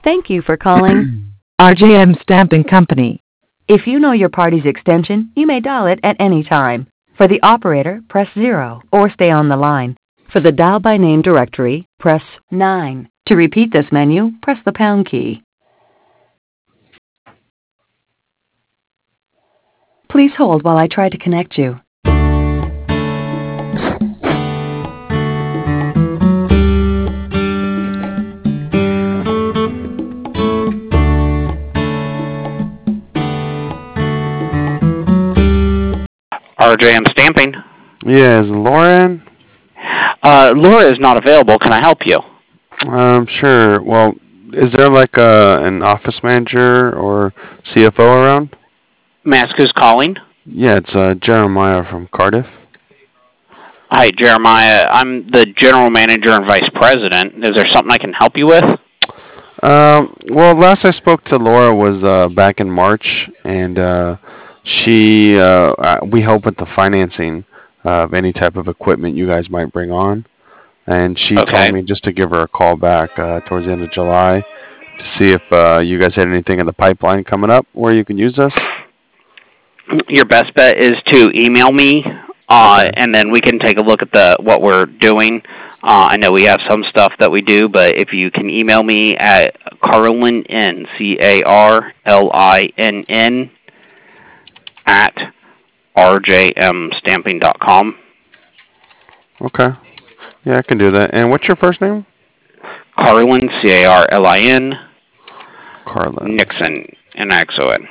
Thank you for calling. RJM Stamping Company. If you know your party's extension, you may dial it at any time. For the operator, press 0 or stay on the line. For the dial by name directory, press 9. To repeat this menu, press the pound key. Please hold while I try to connect you. RJM Stamping. Yeah, is Laura in? Laura is not available. Can I help you? Sure. Well, is there like an office manager or CFO around? May I ask who's calling? Yeah, it's Jeremiah from Cardiff. Hi, Jeremiah. I'm the general manager and vice president. Is there something I can help you with? Well, last I spoke to Laura was back in March, and we help with the financing of any type of equipment you guys might bring on. And she told me just to give her a call back towards the end of July to see if you guys had anything in the pipeline coming up where you can use us. Your best bet is to email me, and then we can take a look at what we're doing. I know we have some stuff that we do, but if you can email me at Carlin, CARLINN, at rjmstamping.com. Okay. Yeah, I can do that. And what's your first name? Carlin, CARLIN. Carlin. Nixon, NIXON.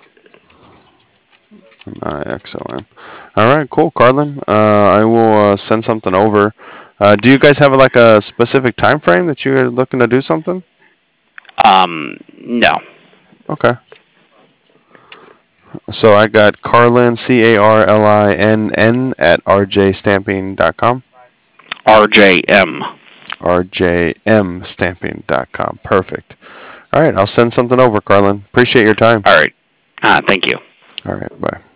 NIXON. All right, cool, Carlin. I will send something over. Do you guys have like a specific time frame that you're looking to do something? No. Okay. So I got Carlin, CARLINN at rjstamping.com. rjmstamping.com. Perfect. All right, I'll send something over, Carlin. Appreciate your time. All right. Thank you. All right, bye.